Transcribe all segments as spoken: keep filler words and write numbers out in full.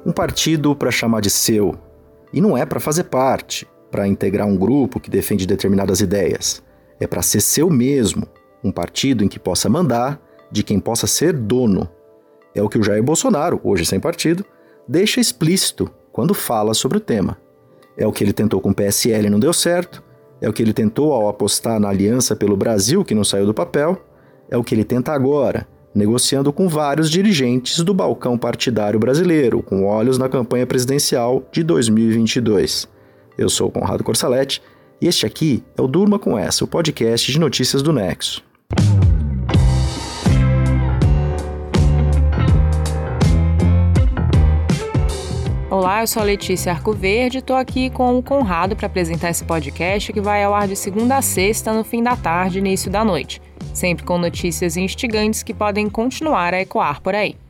Um partido para chamar de seu. E não é para fazer parte, para integrar um grupo que defende determinadas ideias. É para ser seu mesmo, um partido em que possa mandar, de quem possa ser dono. É o que o Jair Bolsonaro, hoje sem partido, deixa explícito quando fala sobre o tema. É o que ele tentou com o P S L e não deu certo, é o que ele tentou ao apostar na Aliança pelo Brasil, que não saiu do papel, é o que ele tenta agora, negociando com vários dirigentes do balcão partidário brasileiro, com olhos na campanha presidencial de dois mil e vinte e dois. Eu sou o Conrado Corsaletti e este aqui é o Durma Com Essa, o podcast de notícias do Nexo. Olá, eu sou a Letícia Arcoverde e estou aqui com o Conrado para apresentar esse podcast que vai ao ar de segunda a sexta, no fim da tarde e início da noite, sempre com notícias instigantes que podem continuar a ecoar por aí.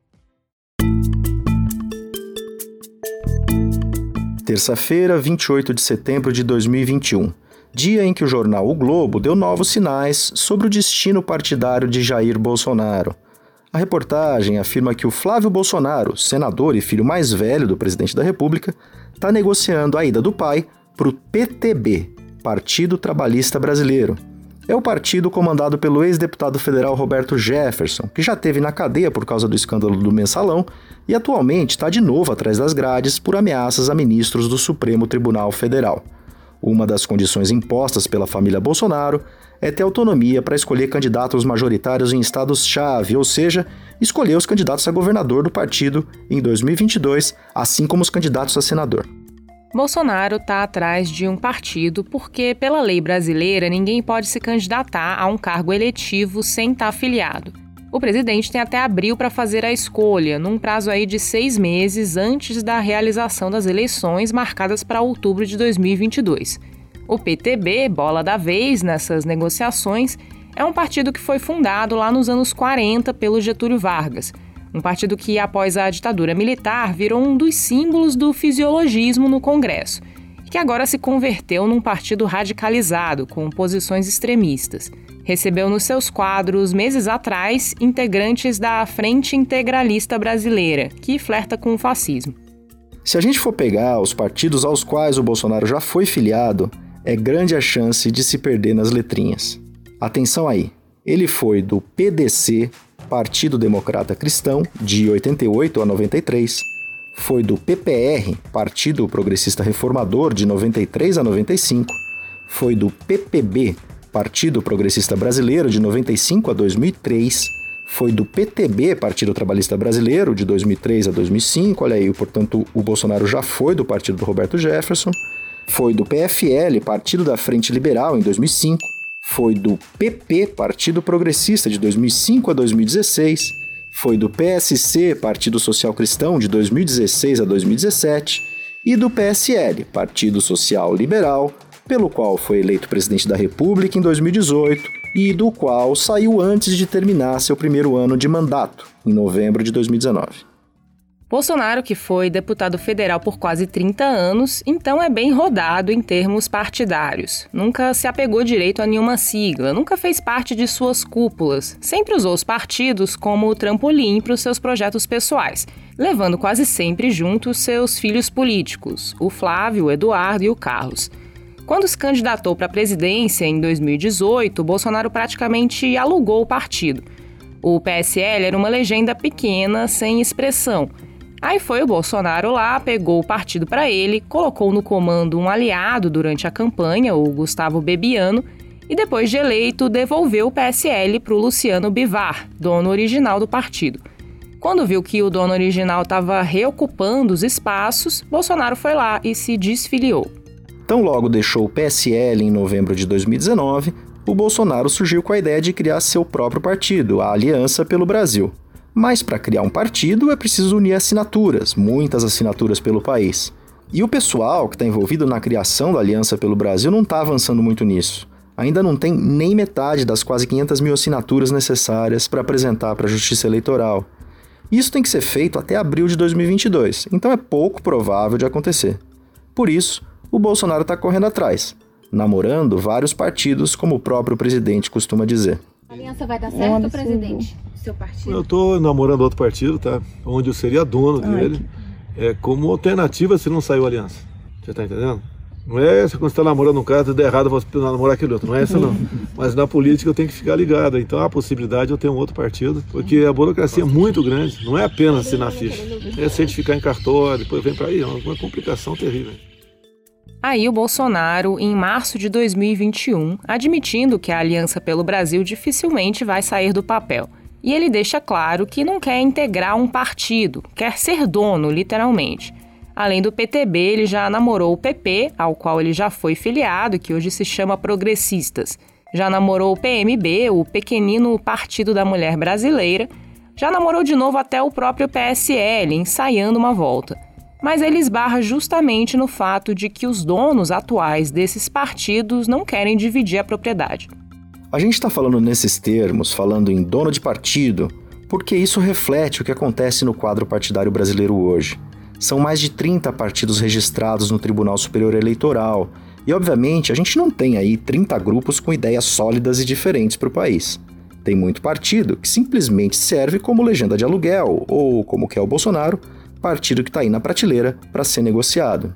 Terça-feira, vinte e oito de setembro de dois mil e vinte e um, dia em que o jornal O Globo deu novos sinais sobre o destino partidário de Jair Bolsonaro. A reportagem afirma que o Flávio Bolsonaro, senador e filho mais velho do presidente da República, está negociando a ida do pai para o P T B, Partido Trabalhista Brasileiro. É o partido comandado pelo ex-deputado federal Roberto Jefferson, que já esteve na cadeia por causa do escândalo do Mensalão e atualmente está de novo atrás das grades por ameaças a ministros do Supremo Tribunal Federal. Uma das condições impostas pela família Bolsonaro é ter autonomia para escolher candidatos majoritários em estados-chave, ou seja, escolher os candidatos a governador do partido em dois mil e vinte e dois, assim como os candidatos a senador. Bolsonaro está atrás de um partido porque, pela lei brasileira, ninguém pode se candidatar a um cargo eletivo sem estar afiliado. O presidente tem até abril para fazer a escolha, num prazo aí de seis meses antes da realização das eleições marcadas para outubro de dois mil e vinte e dois. O P T B, bola da vez nessas negociações, é um partido que foi fundado lá nos anos quarenta pelo Getúlio Vargas. Um partido que, após a ditadura militar, virou um dos símbolos do fisiologismo no Congresso, e que agora se converteu num partido radicalizado, com posições extremistas. Recebeu nos seus quadros, meses atrás, integrantes da Frente Integralista Brasileira, que flerta com o fascismo. Se a gente for pegar os partidos aos quais o Bolsonaro já foi filiado, é grande a chance de se perder nas letrinhas. Atenção aí, ele foi do P D C, Partido Democrata Cristão, de oitenta e oito a noventa e três, foi do P P R, Partido Progressista Reformador, de noventa e três a noventa e cinco, foi do P P B, Partido Progressista Brasileiro, de noventa e cinco a dois mil e três, foi do P T B, Partido Trabalhista Brasileiro, de dois mil e três a dois mil e cinco, olha aí, portanto, o Bolsonaro já foi do partido do Roberto Jefferson, foi do P F L, Partido da Frente Liberal, em dois mil e cinco, foi do P P, Partido Progressista, de dois mil e cinco a dois mil e dezesseis, foi do P S C, Partido Social Cristão, de dois mil e dezesseis a dois mil e dezessete, e do P S L, Partido Social Liberal, pelo qual foi eleito presidente da República em dois mil e dezoito e do qual saiu antes de terminar seu primeiro ano de mandato, em novembro de dois mil e dezenove. Bolsonaro, que foi deputado federal por quase trinta anos, então é bem rodado em termos partidários. Nunca se apegou direito a nenhuma sigla, nunca fez parte de suas cúpulas, sempre usou os partidos como trampolim para os seus projetos pessoais, levando quase sempre junto os seus filhos políticos, o Flávio, o Eduardo e o Carlos. Quando se candidatou para a presidência em dois mil e dezoito, Bolsonaro praticamente alugou o partido. O P S L era uma legenda pequena, sem expressão. Aí foi o Bolsonaro lá, pegou o partido para ele, colocou no comando um aliado durante a campanha, o Gustavo Bebiano, e depois de eleito, devolveu o P S L para o Luciano Bivar, dono original do partido. Quando viu que o dono original estava reocupando os espaços, Bolsonaro foi lá e se desfiliou. Tão logo deixou o P S L em novembro de dois mil e dezenove, o Bolsonaro surgiu com a ideia de criar seu próprio partido, a Aliança pelo Brasil. Mas para criar um partido é preciso unir assinaturas, muitas assinaturas pelo país. E o pessoal que está envolvido na criação da Aliança pelo Brasil não está avançando muito nisso. Ainda não tem nem metade das quase quinhentas mil assinaturas necessárias para apresentar para a Justiça Eleitoral. Isso tem que ser feito até abril de dois mil e vinte e dois, então é pouco provável de acontecer. Por isso, o Bolsonaro está correndo atrás, namorando vários partidos, como o próprio presidente costuma dizer. A aliança vai dar certo, é presidente? Seu partido? Eu estou namorando outro partido, tá? Onde eu seria dono dele. é, como alternativa se não saiu a aliança. Você tá entendendo? Não é essa quando você está namorando um cara, tudo errado, você namorar aquele outro. Não é essa não. Mas na política eu tenho que ficar ligado. Então há a possibilidade de eu ter um outro partido, porque a burocracia é muito grande. Não é apenas assinar ficha. É certificar em cartório, depois vem para aí. É uma complicação terrível. Aí o Bolsonaro, em março de dois mil e vinte e um, admitindo que a Aliança pelo Brasil dificilmente vai sair do papel. E ele deixa claro que não quer integrar um partido, quer ser dono, literalmente. Além do P T B, ele já namorou o P P, ao qual ele já foi filiado, que hoje se chama Progressistas. Já namorou o P M B, o pequenino Partido da Mulher Brasileira. Já namorou de novo até o próprio P S L, ensaiando uma volta. Mas ele esbarra justamente no fato de que os donos atuais desses partidos não querem dividir a propriedade. A gente está falando nesses termos, falando em dono de partido, porque isso reflete o que acontece no quadro partidário brasileiro hoje. São mais de trinta partidos registrados no Tribunal Superior Eleitoral e, obviamente, a gente não tem aí trinta grupos com ideias sólidas e diferentes para o país. Tem muito partido que simplesmente serve como legenda de aluguel ou, como quer o Bolsonaro, partido que está aí na prateleira para ser negociado.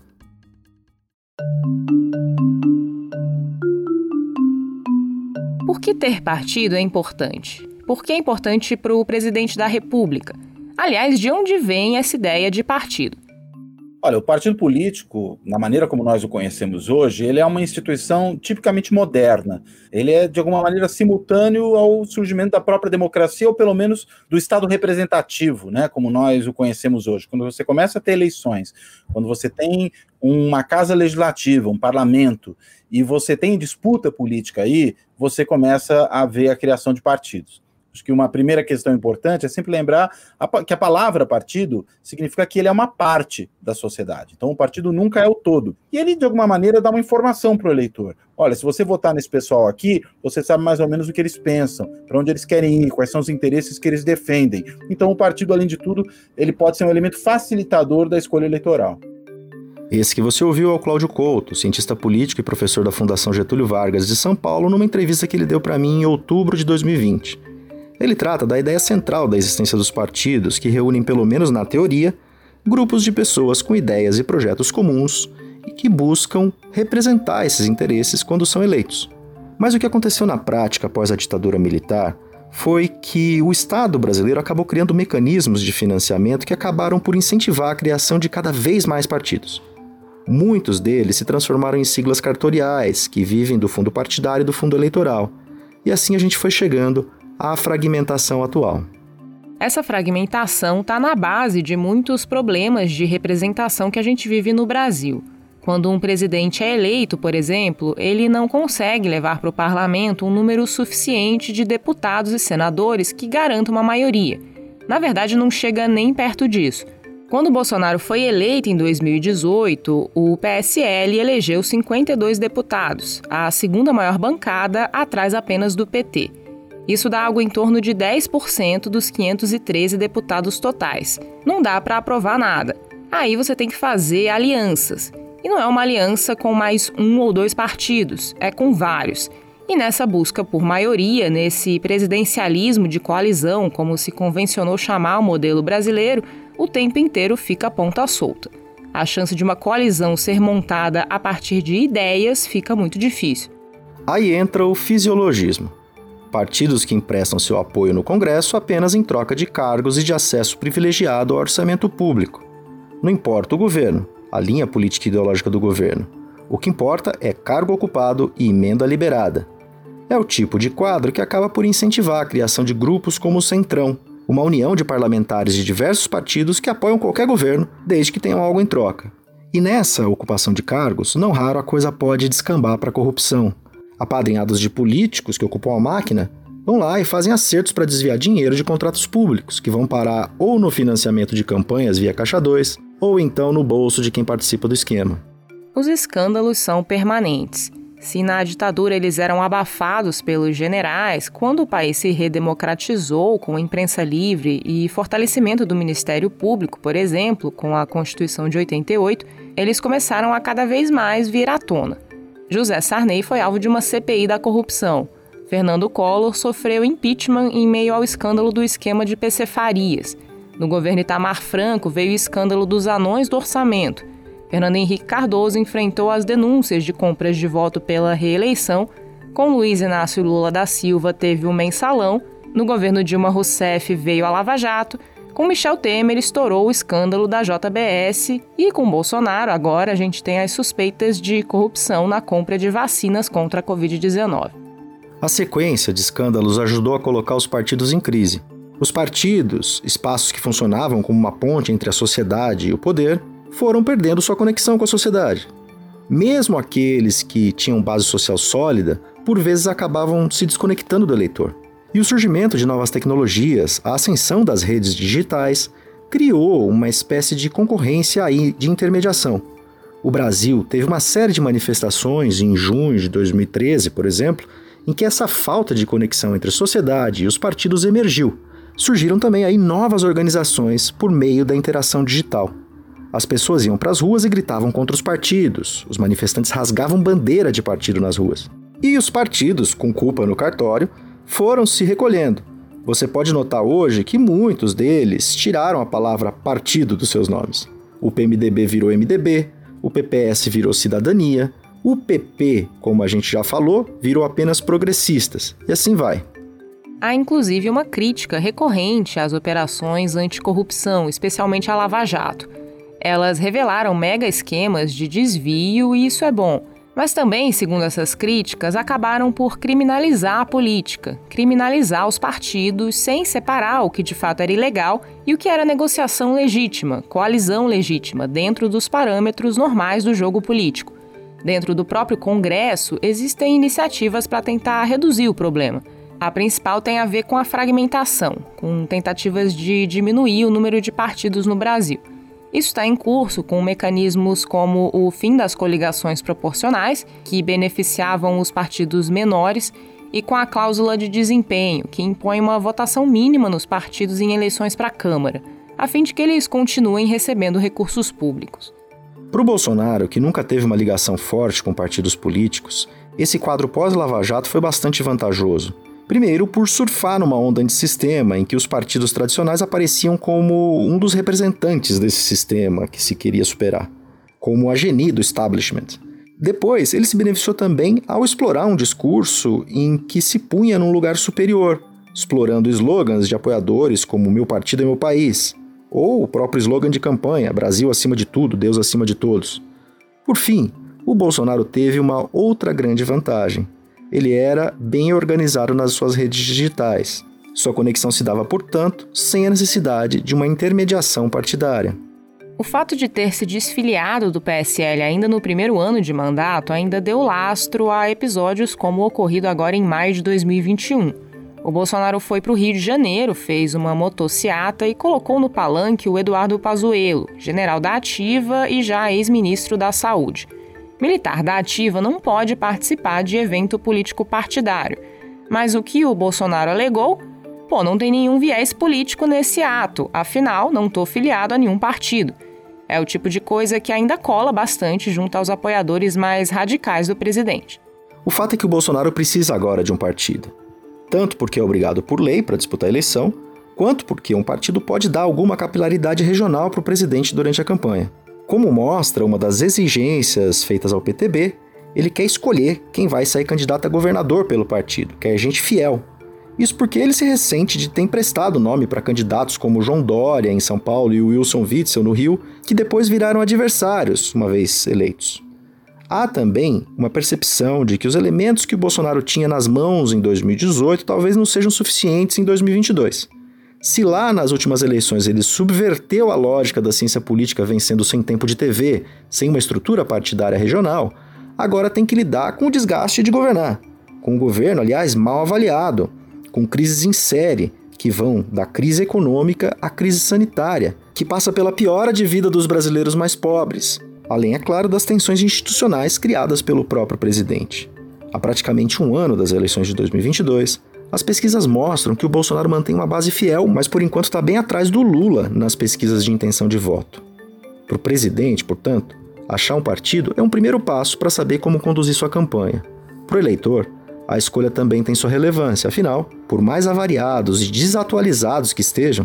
Por que ter partido é importante? Por que é importante para o presidente da República? Aliás, de onde vem essa ideia de partido? Olha, o partido político, na maneira como nós o conhecemos hoje, ele é uma instituição tipicamente moderna. Ele é, de alguma maneira, simultâneo ao surgimento da própria democracia, ou pelo menos do Estado representativo, né, como nós o conhecemos hoje. Quando você começa a ter eleições, quando você tem uma casa legislativa, um parlamento, e você tem disputa política aí, você começa a ver a criação de partidos. Acho que uma primeira questão importante é sempre lembrar a, que a palavra partido significa que ele é uma parte da sociedade. Então o partido nunca é o todo. E ele, de alguma maneira, dá uma informação para o eleitor. Olha, se você votar nesse pessoal aqui, você sabe mais ou menos o que eles pensam, para onde eles querem ir, quais são os interesses que eles defendem. Então o partido, além de tudo, ele pode ser um elemento facilitador da escolha eleitoral. Esse que você ouviu é o Cláudio Couto, cientista político e professor da Fundação Getúlio Vargas de São Paulo, numa entrevista que ele deu para mim em outubro de dois mil e vinte. Ele trata da ideia central da existência dos partidos, que reúnem, pelo menos na teoria, grupos de pessoas com ideias e projetos comuns e que buscam representar esses interesses quando são eleitos. Mas o que aconteceu na prática após a ditadura militar foi que o Estado brasileiro acabou criando mecanismos de financiamento que acabaram por incentivar a criação de cada vez mais partidos. Muitos deles se transformaram em siglas cartoriais, que vivem do fundo partidário e do fundo eleitoral. E assim a gente foi chegando à fragmentação atual. Essa fragmentação está na base de muitos problemas de representação que a gente vive no Brasil. Quando um presidente é eleito, por exemplo, ele não consegue levar para o parlamento um número suficiente de deputados e senadores que garanta uma maioria. Na verdade, não chega nem perto disso. Quando Bolsonaro foi eleito em dois mil e dezoito, o P S L elegeu cinquenta e dois deputados, a segunda maior bancada, atrás apenas do P T. Isso dá algo em torno de dez por cento dos quinhentos e treze deputados totais. Não dá para aprovar nada. Aí você tem que fazer alianças. E não é uma aliança com mais um ou dois partidos, é com vários. E nessa busca por maioria, nesse presidencialismo de coalizão, como se convencionou chamar o modelo brasileiro, o tempo inteiro fica a ponta solta. A chance de uma coalizão ser montada a partir de ideias fica muito difícil. Aí entra o fisiologismo. Partidos que emprestam seu apoio no Congresso apenas em troca de cargos e de acesso privilegiado ao orçamento público. Não importa o governo, a linha política e ideológica do governo. O que importa é cargo ocupado e emenda liberada. É o tipo de quadro que acaba por incentivar a criação de grupos como o Centrão, uma união de parlamentares de diversos partidos que apoiam qualquer governo, desde que tenham algo em troca. E nessa ocupação de cargos, não raro a coisa pode descambar para a corrupção. Apadrinhados de políticos que ocupam a máquina, vão lá e fazem acertos para desviar dinheiro de contratos públicos, que vão parar ou no financiamento de campanhas via Caixa dois, ou então no bolso de quem participa do esquema. Os escândalos são permanentes. Se na ditadura eles eram abafados pelos generais, quando o país se redemocratizou com a imprensa livre e fortalecimento do Ministério Público, por exemplo, com a Constituição de oitenta e oito, eles começaram a cada vez mais vir à tona. José Sarney foi alvo de uma C P I da corrupção. Fernando Collor sofreu impeachment em meio ao escândalo do esquema de P C Farias. No governo Itamar Franco veio o escândalo dos anões do orçamento. Fernando Henrique Cardoso enfrentou as denúncias de compras de voto pela reeleição. Com Luiz Inácio Lula da Silva teve o mensalão. No governo Dilma Rousseff veio a Lava Jato. Com Michel Temer estourou o escândalo da J B S. E com Bolsonaro agora a gente tem as suspeitas de corrupção na compra de vacinas contra a covid dezenove. A sequência de escândalos ajudou a colocar os partidos em crise. Os partidos, espaços que funcionavam como uma ponte entre a sociedade e o poder, foram perdendo sua conexão com a sociedade. Mesmo aqueles que tinham base social sólida, por vezes acabavam se desconectando do eleitor. E o surgimento de novas tecnologias, a ascensão das redes digitais, criou uma espécie de concorrência aí de intermediação. O Brasil teve uma série de manifestações em junho de dois mil e treze, por exemplo, em que essa falta de conexão entre a sociedade e os partidos emergiu. Surgiram também aí novas organizações por meio da interação digital. As pessoas iam para as ruas e gritavam contra os partidos. Os manifestantes rasgavam bandeira de partido nas ruas. E os partidos, com culpa no cartório, foram se recolhendo. Você pode notar hoje que muitos deles tiraram a palavra partido dos seus nomes. O P M D B virou M D B, o P P S virou Cidadania, o P P, como a gente já falou, virou apenas Progressistas, e assim vai. Há inclusive uma crítica recorrente às operações anticorrupção, especialmente a Lava Jato. Elas revelaram mega esquemas de desvio e isso é bom. Mas também, segundo essas críticas, acabaram por criminalizar a política, criminalizar os partidos sem separar o que de fato era ilegal e o que era negociação legítima, coalizão legítima, dentro dos parâmetros normais do jogo político. Dentro do próprio Congresso, existem iniciativas para tentar reduzir o problema. A principal tem a ver com a fragmentação, com tentativas de diminuir o número de partidos no Brasil. Isso está em curso com mecanismos como o fim das coligações proporcionais, que beneficiavam os partidos menores, e com a cláusula de desempenho, que impõe uma votação mínima nos partidos em eleições para a Câmara, a fim de que eles continuem recebendo recursos públicos. Para o Bolsonaro, que nunca teve uma ligação forte com partidos políticos, esse quadro pós-Lava Jato foi bastante vantajoso. Primeiro, por surfar numa onda antissistema em que os partidos tradicionais apareciam como um dos representantes desse sistema que se queria superar, como a genie do establishment. Depois, ele se beneficiou também ao explorar um discurso em que se punha num lugar superior, explorando slogans de apoiadores como "Meu partido é meu país", ou o próprio slogan de campanha "Brasil acima de tudo, Deus acima de todos". Por fim, o Bolsonaro teve uma outra grande vantagem. Ele era bem organizado nas suas redes digitais. Sua conexão se dava, portanto, sem a necessidade de uma intermediação partidária. O fato de ter se desfiliado do P S L ainda no primeiro ano de mandato ainda deu lastro a episódios como o ocorrido agora em maio de dois mil e vinte e um. O Bolsonaro foi para o Rio de Janeiro, fez uma motociata e colocou no palanque o Eduardo Pazuello, general da Ativa e já ex-ministro da Saúde. Militar da Ativa não pode participar de evento político partidário. Mas o que o Bolsonaro alegou? Pô, não tem nenhum viés político nesse ato, afinal, não estou filiado a nenhum partido. É o tipo de coisa que ainda cola bastante junto aos apoiadores mais radicais do presidente. O fato é que o Bolsonaro precisa agora de um partido. Tanto porque é obrigado por lei para disputar a eleição, quanto porque um partido pode dar alguma capilaridade regional para o presidente durante a campanha. Como mostra uma das exigências feitas ao P T B, ele quer escolher quem vai sair candidato a governador pelo partido, quer gente fiel. Isso porque ele se ressente de ter emprestado nome para candidatos como João Dória, em São Paulo, e o Wilson Witzel, no Rio, que depois viraram adversários, uma vez eleitos. Há também uma percepção de que os elementos que o Bolsonaro tinha nas mãos em dois mil e dezoito talvez não sejam suficientes em dois mil e vinte e dois. Se lá nas últimas eleições ele subverteu a lógica da ciência política vencendo sem tempo de T V, sem uma estrutura partidária regional, agora tem que lidar com o desgaste de governar, com um governo, aliás, mal avaliado, com crises em série, que vão da crise econômica à crise sanitária, que passa pela piora de vida dos brasileiros mais pobres, além, é claro, das tensões institucionais criadas pelo próprio presidente. Há praticamente um ano das eleições de dois mil e vinte e dois, as pesquisas mostram que o Bolsonaro mantém uma base fiel, mas por enquanto está bem atrás do Lula nas pesquisas de intenção de voto. Para o presidente, portanto, achar um partido é um primeiro passo para saber como conduzir sua campanha. Para o eleitor, a escolha também tem sua relevância, afinal, por mais avariados e desatualizados que estejam,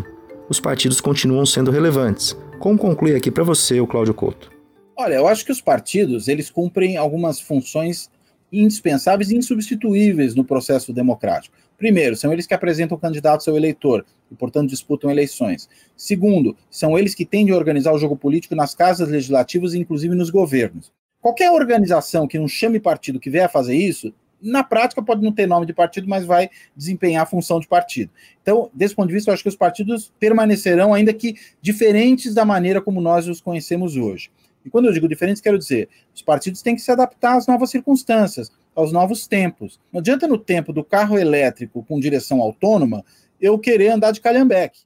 os partidos continuam sendo relevantes. Como conclui aqui para você o Cláudio Couto? Olha, eu acho que os partidos, eles cumprem algumas funções indispensáveis e insubstituíveis no processo democrático. Primeiro, são eles que apresentam o candidato ao seu eleitor e, portanto, disputam eleições. Segundo, são eles que tendem a organizar o jogo político nas casas legislativas e, inclusive, nos governos. Qualquer organização que não chame partido que vier a fazer isso, na prática pode não ter nome de partido, mas vai desempenhar a função de partido. Então, desse ponto de vista, eu acho que os partidos permanecerão, ainda que diferentes da maneira como nós os conhecemos hoje. E quando eu digo diferentes, quero dizer, os partidos têm que se adaptar às novas circunstâncias, aos novos tempos. Não adianta no tempo do carro elétrico com direção autônoma, eu querer andar de calhambeque.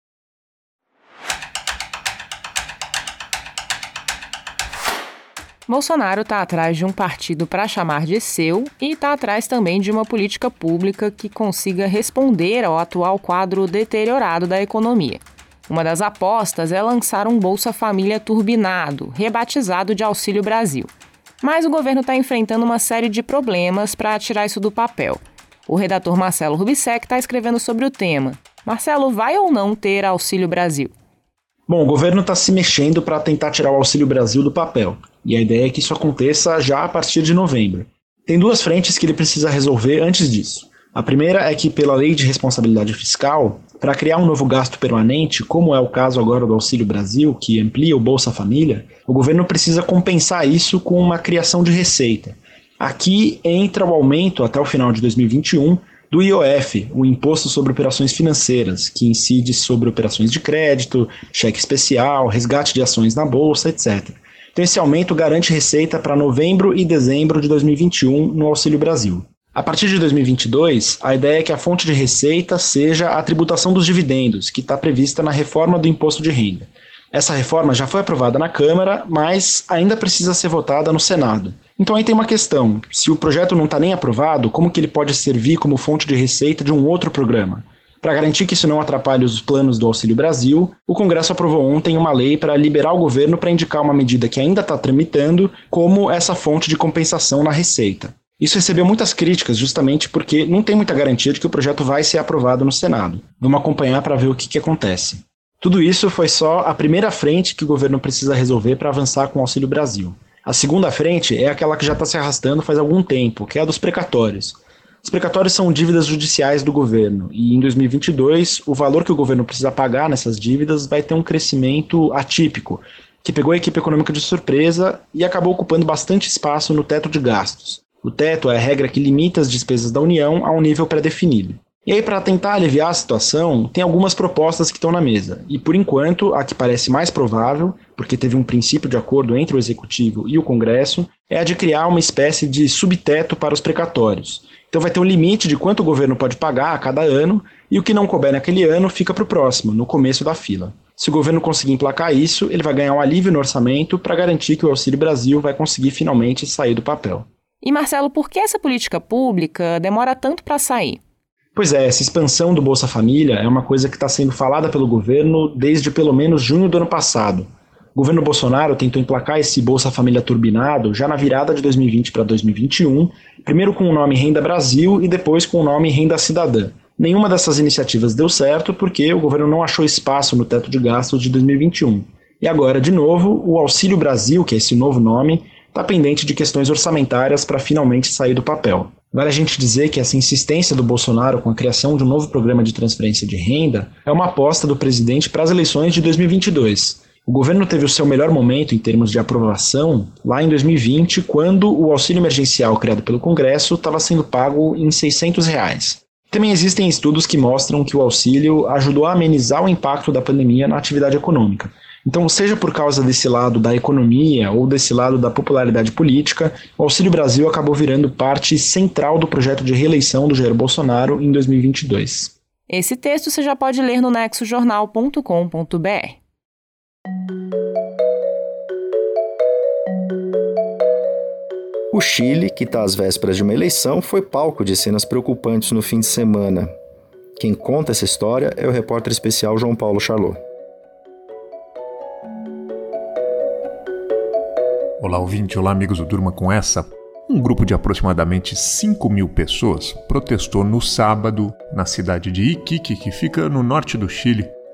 Bolsonaro está atrás de um partido para chamar de seu e está atrás também de uma política pública que consiga responder ao atual quadro deteriorado da economia. Uma das apostas é lançar um Bolsa Família turbinado, rebatizado de Auxílio Brasil. Mas o governo está enfrentando uma série de problemas para tirar isso do papel. O redator Marcelo Rubissec está escrevendo sobre o tema. Marcelo, vai ou não ter Auxílio Brasil? Bom, o governo está se mexendo para tentar tirar o Auxílio Brasil do papel. E a ideia é que isso aconteça já a partir de novembro. Tem duas frentes que ele precisa resolver antes disso. A primeira é que, pela Lei de Responsabilidade Fiscal, para criar um novo gasto permanente, como é o caso agora do Auxílio Brasil, que amplia o Bolsa Família, o governo precisa compensar isso com uma criação de receita. Aqui entra o aumento, até o final de dois mil e vinte e um, do I O F, o Imposto sobre Operações Financeiras, que incide sobre operações de crédito, cheque especial, resgate de ações na Bolsa, etcétera. Então esse aumento garante receita para novembro e dezembro de dois mil e vinte e um no Auxílio Brasil. A partir de dois mil e vinte e dois, a ideia é que a fonte de receita seja a tributação dos dividendos, que está prevista na reforma do imposto de renda. Essa reforma já foi aprovada na Câmara, mas ainda precisa ser votada no Senado. Então aí tem uma questão, se o projeto não está nem aprovado, como que ele pode servir como fonte de receita de um outro programa? Para garantir que isso não atrapalhe os planos do Auxílio Brasil, o Congresso aprovou ontem uma lei para liberar o governo para indicar uma medida que ainda está tramitando como essa fonte de compensação na receita. Isso recebeu muitas críticas justamente porque não tem muita garantia de que o projeto vai ser aprovado no Senado. Vamos acompanhar para ver o que, que acontece. Tudo isso foi só a primeira frente que o governo precisa resolver para avançar com o Auxílio Brasil. A segunda frente é aquela que já está se arrastando faz algum tempo, que é a dos precatórios. Os precatórios são dívidas judiciais do governo e em dois mil e vinte e dois o valor que o governo precisa pagar nessas dívidas vai ter um crescimento atípico, que pegou a equipe econômica de surpresa e acabou ocupando bastante espaço no teto de gastos. O teto é a regra que limita as despesas da União a um nível pré-definido. E aí, para tentar aliviar a situação, tem algumas propostas que estão na mesa. E, por enquanto, a que parece mais provável, porque teve um princípio de acordo entre o Executivo e o Congresso, é a de criar uma espécie de subteto para os precatórios. Então vai ter um limite de quanto o governo pode pagar a cada ano, e o que não couber naquele ano fica para o próximo, no começo da fila. Se o governo conseguir emplacar isso, ele vai ganhar um alívio no orçamento para garantir que o Auxílio Brasil vai conseguir finalmente sair do papel. E, Marcelo, por que essa política pública demora tanto para sair? Pois é, essa expansão do Bolsa Família é uma coisa que está sendo falada pelo governo desde pelo menos junho do ano passado. O governo Bolsonaro tentou emplacar esse Bolsa Família turbinado já na virada de dois mil e vinte para dois mil e vinte e um, primeiro com o nome Renda Brasil e depois com o nome Renda Cidadã. Nenhuma dessas iniciativas deu certo porque o governo não achou espaço no teto de gastos de dois mil e vinte e um. E agora, de novo, o Auxílio Brasil, que é esse novo nome, está pendente de questões orçamentárias para finalmente sair do papel. Vale a gente dizer que essa insistência do Bolsonaro com a criação de um novo programa de transferência de renda é uma aposta do presidente para as eleições de dois mil e vinte e dois. O governo teve o seu melhor momento em termos de aprovação lá em dois mil e vinte, quando o auxílio emergencial criado pelo Congresso estava sendo pago em seiscentos reais. Também existem estudos que mostram que o auxílio ajudou a amenizar o impacto da pandemia na atividade econômica. Então, seja por causa desse lado da economia ou desse lado da popularidade política, o Auxílio Brasil acabou virando parte central do projeto de reeleição do Jair Bolsonaro em dois mil e vinte e dois. Esse texto você já pode ler no nexo jornal ponto com ponto b r. O Chile, que está às vésperas de uma eleição, foi palco de cenas preocupantes no fim de semana. Quem conta essa história é o repórter especial João Paulo Charlot. Olá, ouvinte. Olá, amigos do Durma com Essa. Um grupo de aproximadamente cinco mil pessoas protestou no sábado na cidade de Iquique, que fica no norte do Chile,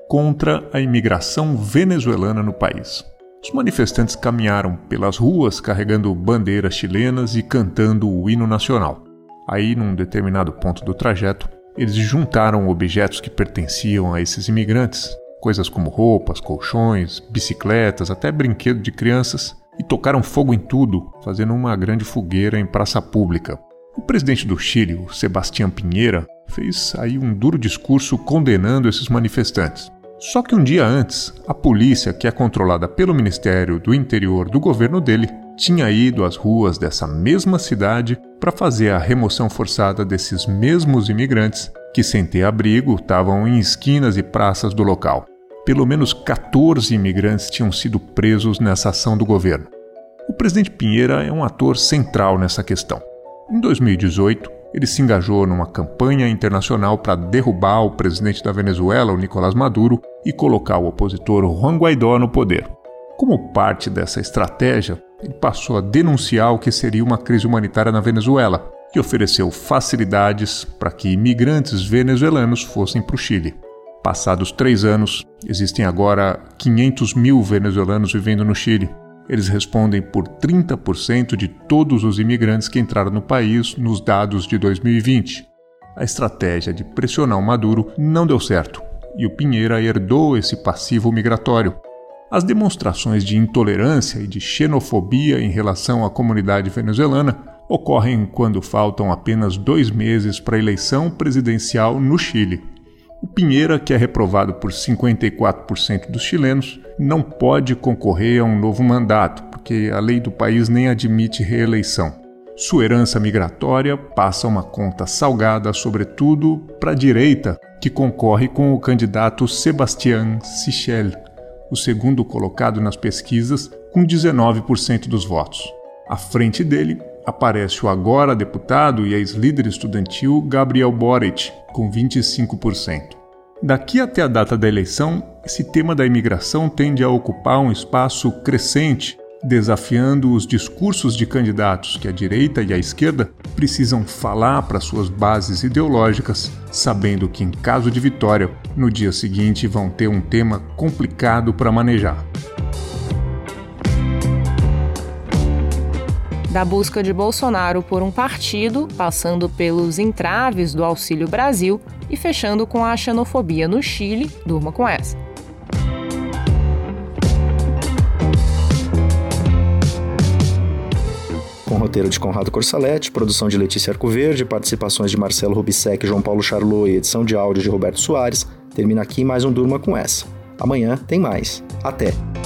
contra a imigração venezuelana no país. Os manifestantes caminharam pelas ruas carregando bandeiras chilenas e cantando o hino nacional. Aí, num determinado ponto do trajeto, eles juntaram objetos que pertenciam a esses imigrantes, coisas como roupas, colchões, bicicletas, até brinquedo de crianças, e tocaram fogo em tudo, fazendo uma grande fogueira em praça pública. O presidente do Chile, o Sebastián Piñera, fez aí um duro discurso condenando esses manifestantes. Só que um dia antes, a polícia, que é controlada pelo Ministério do Interior do governo dele, tinha ido às ruas dessa mesma cidade para fazer a remoção forçada desses mesmos imigrantes que, sem ter abrigo, estavam em esquinas e praças do local. Pelo menos quatorze imigrantes tinham sido presos nessa ação do governo. O presidente Piñera é um ator central nessa questão. Em dois mil e dezoito, ele se engajou numa campanha internacional para derrubar o presidente da Venezuela, o Nicolás Maduro, e colocar o opositor Juan Guaidó no poder. Como parte dessa estratégia, ele passou a denunciar o que seria uma crise humanitária na Venezuela e ofereceu facilidades para que imigrantes venezuelanos fossem para o Chile. Passados três anos, existem agora quinhentos mil venezuelanos vivendo no Chile. Eles respondem por trinta por cento de todos os imigrantes que entraram no país nos dados de dois mil e vinte. A estratégia de pressionar o Maduro não deu certo e o Piñera herdou esse passivo migratório. As demonstrações de intolerância e de xenofobia em relação à comunidade venezuelana ocorrem quando faltam apenas dois meses para a eleição presidencial no Chile. O Piñera, que é reprovado por cinquenta e quatro por cento dos chilenos, não pode concorrer a um novo mandato, porque a lei do país nem admite reeleição. Sua herança migratória passa uma conta salgada, sobretudo para a direita, que concorre com o candidato Sebastián Sichel, o segundo colocado nas pesquisas, com dezenove por cento dos votos. À frente dele aparece o agora deputado e ex-líder estudantil Gabriel Boric, com vinte e cinco por cento. Daqui até a data da eleição, esse tema da imigração tende a ocupar um espaço crescente, desafiando os discursos de candidatos que a direita e a esquerda precisam falar para suas bases ideológicas, sabendo que, em caso de vitória, no dia seguinte vão ter um tema complicado para manejar. Da busca de Bolsonaro por um partido, passando pelos entraves do Auxílio Brasil e fechando com a xenofobia no Chile, durma com essa. Com roteiro de Conrado Corsaletti, produção de Letícia Arcoverde, participações de Marcelo Rubissec, João Paulo Charlot e edição de áudio de Roberto Soares, termina aqui mais um Durma com Essa. Amanhã tem mais. Até!